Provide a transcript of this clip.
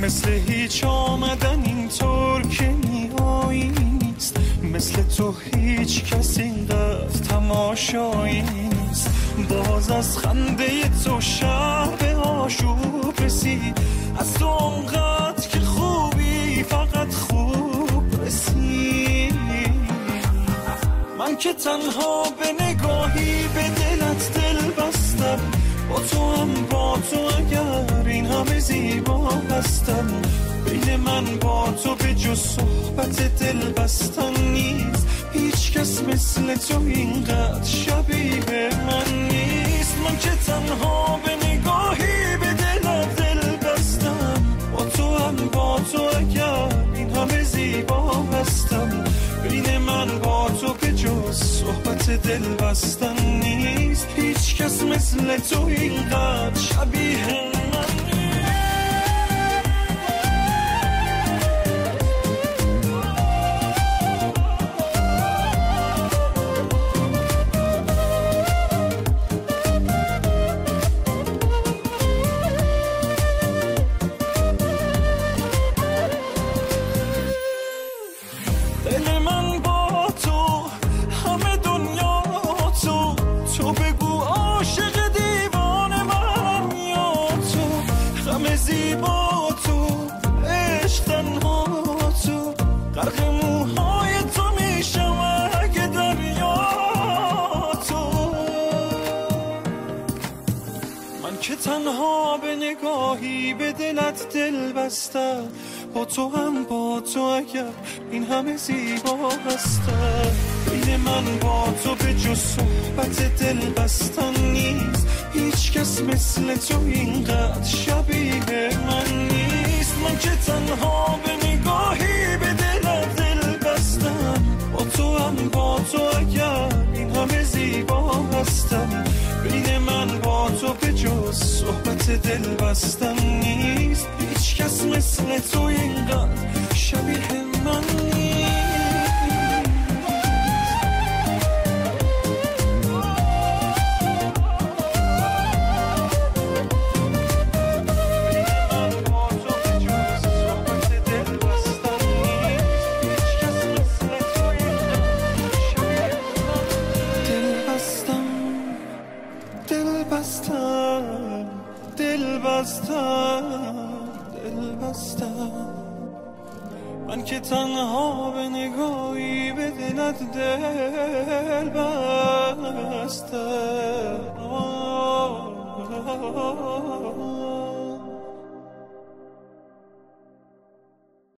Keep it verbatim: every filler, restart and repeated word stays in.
مثل هیچ آمدن اینطور که میایی نیست، مثل تو هیچ کس اینقدر تماشایی نیست. باز از خنده تو شب آشوب رسید، از تو اونقدر که خوبی فقط خوب رسید. من که تنها به نگاهی به دلت دل بستم، با تو هم با تو اگر این همه زیبا هستم. بین من با تو به جز صحبت دل بستن نیست، هیچ کس مثل تو اینقدر شبیه من نیست. من که تنها به نگاهی به دلت دل بستم، با تو هم با تو اگر این همه زیبا هستم. بین من با تو به جز صحبت دل بستن نیست، هیچ کس مثل تو اینقدر شبیه من نیست. زیبا تو عشق تنها تو، غرق موهای تو میشم اگه دریا تو. من که تنها به نگاهی به دلت دل بستم، با تو هم با تو اگر این همه زیبا هستم. بین من با تو به جز صحبت دل بستن نیست، هیچ کس مثل تو اینقدر شبیه من نیست. من که تنها به نگاهی به دلت دل بستم، با تو هم با تو اگر این همه زیبا هستم. بین من با تو به جز صحبت دل بستن نیست، هیچ کس مثل تو اینقدر شبیه من نیست. من که تنها به نگاهی به دلت دل بستم.